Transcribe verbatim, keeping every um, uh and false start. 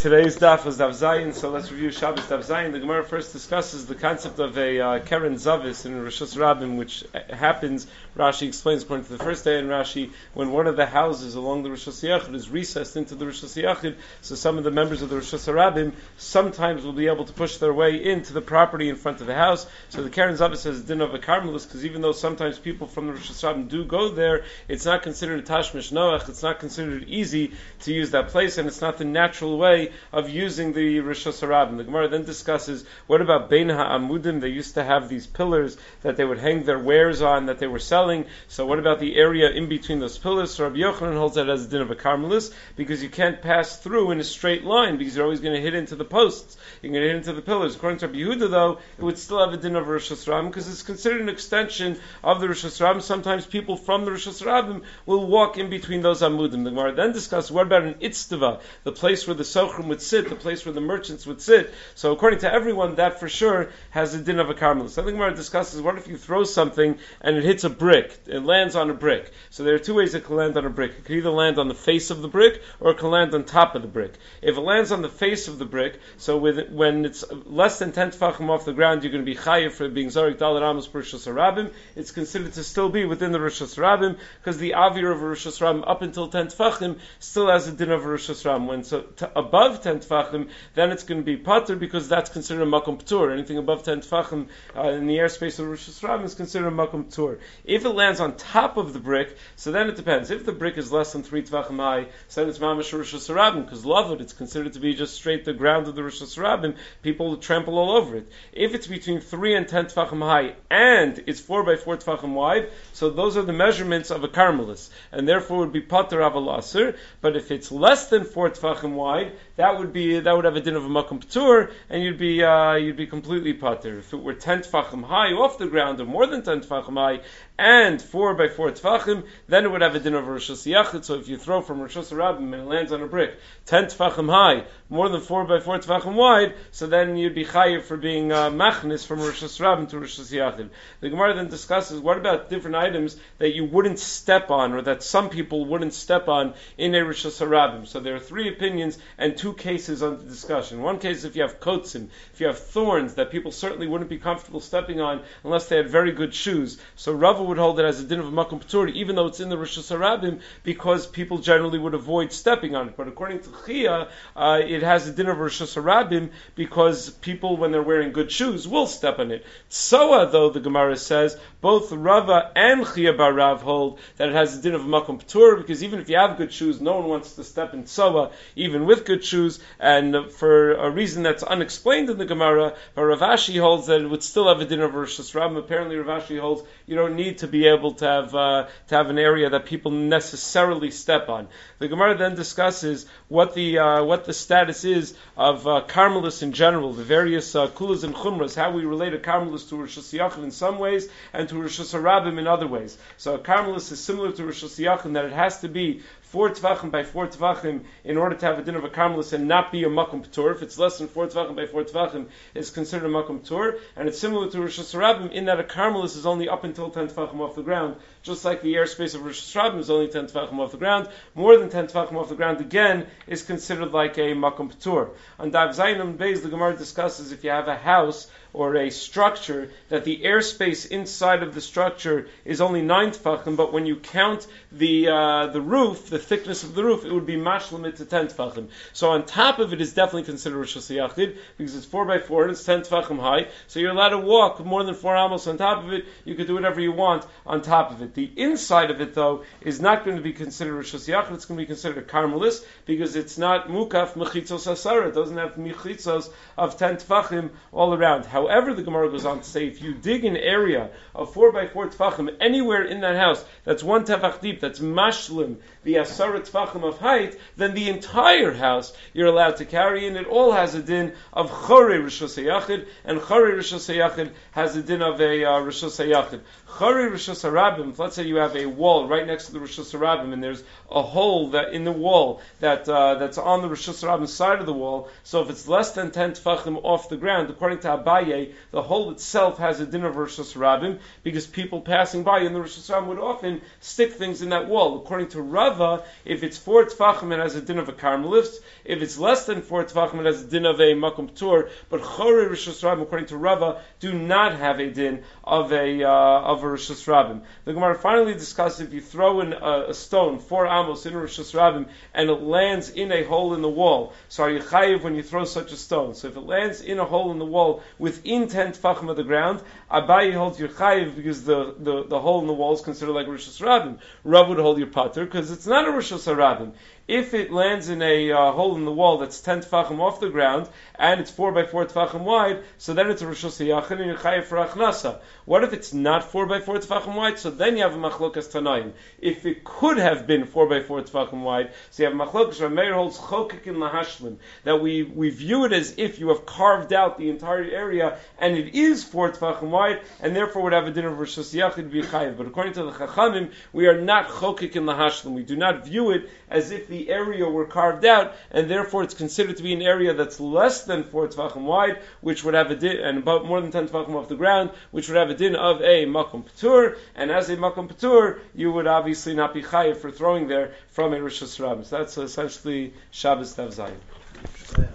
Today's daf is Daf Zayin, so let's review Shabbos Daf Zayin. The Gemara first discusses the concept of a uh, Keren Zavis in Rosh Hashanah, which happens, Rashi explains, according to the first day in Rashi, when one of the houses along the Rosh Hashanah is recessed into the Rosh Hashanah, so some of the members of the Rosh Hashanah sometimes will be able to push their way into the property in front of the house. So the Keren Zavis has din of a Carmelis, because even though sometimes people from the Rosh Hashanah do go there, it's not considered a Tashmish Noach, it's not considered easy to use that place, and it's not the natural way of using the Rosh Hashanah. The Gemara then discusses, what about Bein HaAmudim? They used to have these pillars that they would hang their wares on that they were selling. So what about the area in between those pillars? So Rabbi Yochanan holds that as a din of a Carmelis, because you can't pass through in a straight line, because you're always going to hit into the posts. You're going to hit into the pillars. According to Rabbi Yehuda, though, it would still have a din of Rosh Hashanah, because it's considered an extension of the Rosh Hashanah. Sometimes people from the Rosh Hashanah will walk in between those Amudim. The Gemara then discusses, what about an Itztava, the place where the Sochrim would sit, the place where the merchants would sit. So according to everyone, that for sure has a din of a Carmelis. So the Gemara discusses, what if you throw something and it hits a brick, it lands on a brick. So there are two ways it can land on a brick. It can either land on the face of the brick, or it can land on top of the brick. If it lands on the face of the brick, so with, when it's less than ten tefachim off the ground, you're going to be chayiv for being Zorik Dalet Amos per Rosh Hashanah. It's considered to still be within the Rosh Hashanah, because the avir of Rosh Hashanah up until ten tefachim still has a din of Rosh Hashanah. When so to above ten tefachim, then it's going to be pater, because that's considered a makom ptur. Anything above ten tefachim uh, in the airspace of Rosh Hashanah is considered a makom ptur. If it lands on top of the brick, so then it depends. If the brick is less than three tefachim high, so then it's mamash Rosh Hashanah, because lavud, it's considered to be just straight the ground of the Rosh Hashanah. People trample all over it. If it's between three and ten tefachim high, and it's four by four tefachim wide, so those are the measurements of a Carmelis, and therefore would be pater aval aser. But if it's less than four tefachim wide, that would be that would have a din of a makom ptur, and you'd be uh, you'd be completely pater. If it were ten tefachim high off the ground, or more than ten tefachim high, and four by four tefachim, then it would have a din of Rosh Hashanah. So if you throw from Rosh Hashanah and it lands on a brick, ten tefachim high, more than four by four tefachim wide, so then you'd be chayiv for being uh, machnis from Rosh Hashanah to Rosh Hashanah. The Gemara then discusses, what about different items that you wouldn't step on, or that some people wouldn't step on in a Rosh Hashanah? So there are three opinions and two cases under discussion. One case is if you have kotzim, if you have thorns that people certainly wouldn't be comfortable stepping on unless they had very good shoes. So Rava would hold it as a din of a makom ptur, even though it's in the Rosh Hashanah, because people generally would avoid stepping on it. But according to Chia, uh, it has a din of Rosh Hashanah because people, when they're wearing good shoes, will step on it. Tsoa, though, the Gemara says, both Rava and Chia bar Rav hold that it has a din of a makom ptur, because even if you have good shoes, no one wants to step in Tsoa, even with good shoes, and for a reason that's unexplained in the Gemara, but Rav Ashi holds that it would still have a din of Rosh Hashanah. Apparently Rav Ashi holds you don't need to be able to have uh, to have an area that people necessarily step on. The Gemara then discusses what the uh, what the status is of uh, Carmelis in general, the various uh, kulas and chumras, how we relate a Carmelis to Rosh Hashanah in some ways and to Rosh Hashanah in other ways. So a Carmelis is similar to Rosh Hashanah in that it has to be four tvachim by four tvachim in order to have a din of a Carmelis and not be a makom ptur. If it's less than four tvachim by four tvachim, it's considered a makom ptur. And it's similar to Rosh Hashanah in that a Carmelis is only up until ten tvachim off the ground, just like the airspace of Rosh Hashanah is only ten tvachim off the ground. More than ten tvachim off the ground, again, is considered like a makom ptur. On Dav Zayin and Beis, the Gemara discusses if you have a house or a structure that the airspace inside of the structure is only nine tefachim, but when you count the uh, the roof, the thickness of the roof, it would be mashlamit to ten tefachim. So on top of it is definitely considered Rosh Hashanah because it's four by four and it's ten tefachim high. So you're allowed to walk more than four amos on top of it. You could do whatever you want on top of it. The inside of it, though, is not going to be considered Rosh Hashanah. It's going to be considered a Carmelis because it's not mukaf mechitzos asara. It doesn't have mechitzos of ten tefachim all around. However, the Gemara goes on to say, if you dig an area of four by four tefachim anywhere in that house that's one tefach deep, that's mashlim, the asara tefachim of height, then the entire house you're allowed to carry in. It all has a din of chorei Rosh Hashanah, and chorei Rosh Hashanah has a din of a uh, Rosh Hashanah. Chorei Rosh Hashanah, let's say you have a wall right next to the Rosh Hashanah, and there's a hole that in the wall that uh, that's on the Rosh Hashanah side of the wall. So if it's less than ten tefachim off the ground, according to Abaye, Abaye, the hole itself has a din of Rosh Hashanah, because people passing by in the Rosh Hashanah would often stick things in that wall. According to Rava, if it's four tefachim, it has a din of a carmelist. If it's less than four tefachim, it has a din of a makom ptur. But Chorei Rosh Hashanah, according to Rava, do not have a din of a uh, of a Rosh Hashanah. The Gemara finally discusses if you throw in a, a stone four amos in a Rosh Hashanah and it lands in a hole in the wall. So are you chayiv when you throw such a stone? So if it lands in a hole in the wall within ten tefachim of the ground, Abaye holds your chayiv because the, the, the hole in the wall is considered like Rosh Hashanah. Rav would hold your pater because it's not a Rosh Hashanah. If it lands in a uh, hole in the wall that's ten tefachim off the ground and it's four by four tefachim wide, so then it's a Rosh Hashanah and you're chayiv for achnasa. What if it's not four by four tefachim wide? So then you have a machlokas tanaim. If it could have been four by four tefachim wide, so you have machlokas. Rav Meir holds chokik in lahashlim, that we we view it as if you have carved out the entire area and it is four tefachim wide, and therefore would have a din of Rosh Hashanah to be chayiv. But according to the Chachamim, we are not chokik in lahashlim. We do not view it as if the area were carved out, and therefore it's considered to be an area that's less than four tefachim wide, which would have a din, and about more than ten tefachim off the ground, which would have a din of a makom patur. And as a makom patur, you would obviously not be chayiv for throwing there from a Rosh Hashanah. So that's essentially Shabbos Tav Zayin.